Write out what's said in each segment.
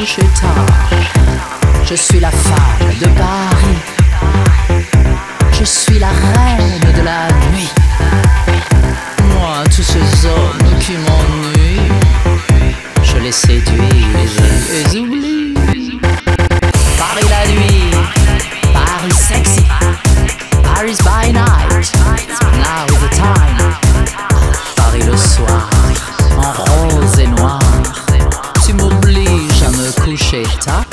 coucher tard. Je suis la femme de Paris. Je suis la reine de la nuit. Moi, tous ces hommes qui m'ennuient, je les séduis et je les oublie. Paris la nuit, Paris sexy, Paris by night, now is the time. Paris le soir, en rose et noir, tu m'obliges à me coucher tard.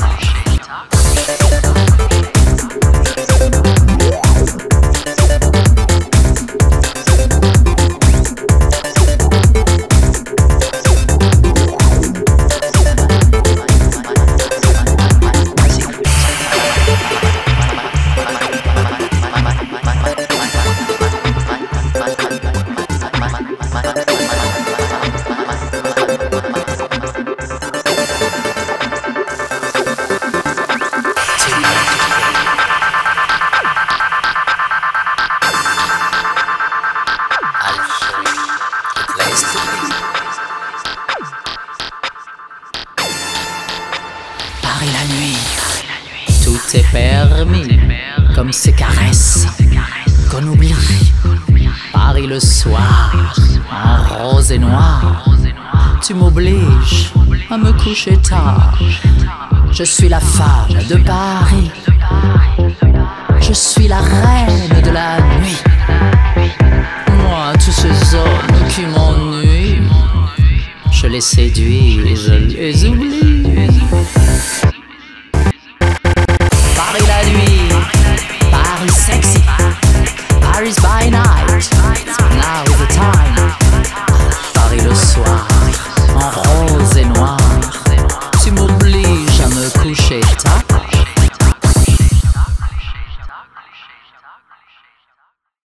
Paris la nuit, tout est permis, comme ces caresses qu'on oublie. Paris le soir, en rose et noir, tu m'obliges à me coucher tard. Je suis la femme de Paris, je suis la reine de la nuit. Moi, tous ces hommes qui m'ennuient, je les séduis et je les oublie.